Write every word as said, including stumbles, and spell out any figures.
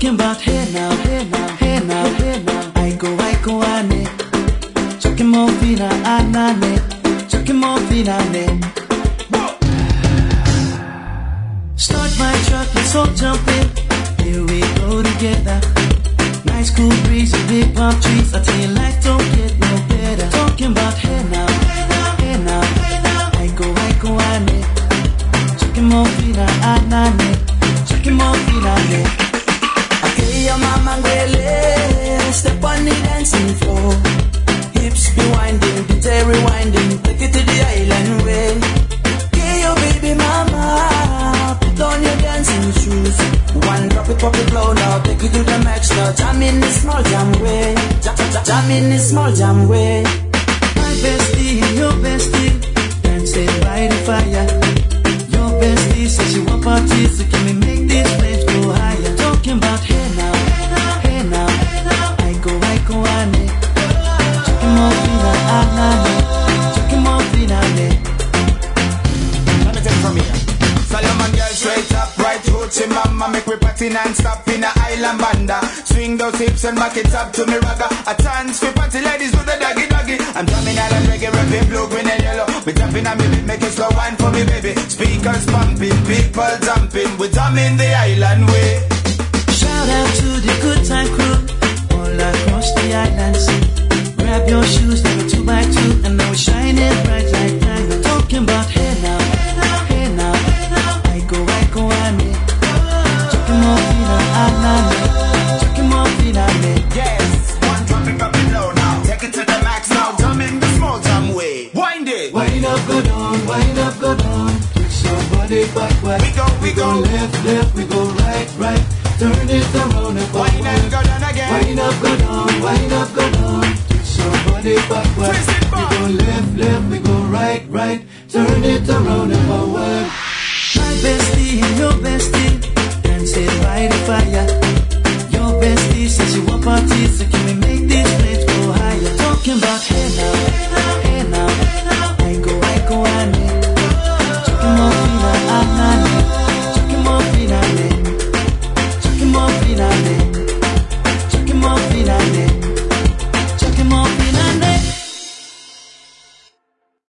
Talking about hey now, hey now, hey now, hey now. I go, I go, ane. Chucking more fina, anane. Chucking more fina, ne. Start my truck, let's all jump in. Here we go together. Nice cool breeze and big palm trees. I tell you, life don't get no better. Talking about hey now, hey now, hey now, hey now. I go, I go, ane. Chucking more fina, anane. Chucking more fina, ne. Okay, your mama ngwele, step on the dancing floor. Hips be winding, detail rewinding, take it to the island way. Okay, your baby mama, put on your dancing shoes. One drop it, pop it low now, take it to the max now. Jam in the small jam way, jam, jam, jam in the small jam way. My bestie and your bestie, dancing by the fire. Your bestie says she want parties, so can we make these flames go higher? Talking about hey now, hey now, hey now. I go, I go, ane. Chucking more fina, anane. Chucking more fina, ne. Let me take it from here. Solomon girl straight up, right hoochie mama. Make we party non-stop in a island banda. Swing those hips and back it up to me ragga. A chance for party ladies do the doggy doggy. I'm drumming island reggae, rapping blue, green and yellow. We jumping on me beat, make it slow wine for me baby. Speakers pumping, people jumping. We drumming the island way. Shout out to the good time crew all across the island sea. Grab your shoes, never two by two, and now we're shining bright like diamond. Talking about hey now, hey now, hey now, hey now. I go, I go, ane. Chucking more fina, anane. Chucking more fina, ne. Yes, one drop it up and low now. Take it to the max now. Jump in the small jam way. Wind it. Wind up, go down, wind up, go down. Twist your body backward. We go, we, we go. go left, left, we go right, right. Turn it around and forward. Wind up, go down again. Wind up, go down, wind up, go down. Twist your body backward. Twist it back. We go left, left, we go right, right. Turn it around and forward. My bestie and your bestie dancing by the fire. Your bestie says you want parties, so can we make these flames go higher? Talking about hey now.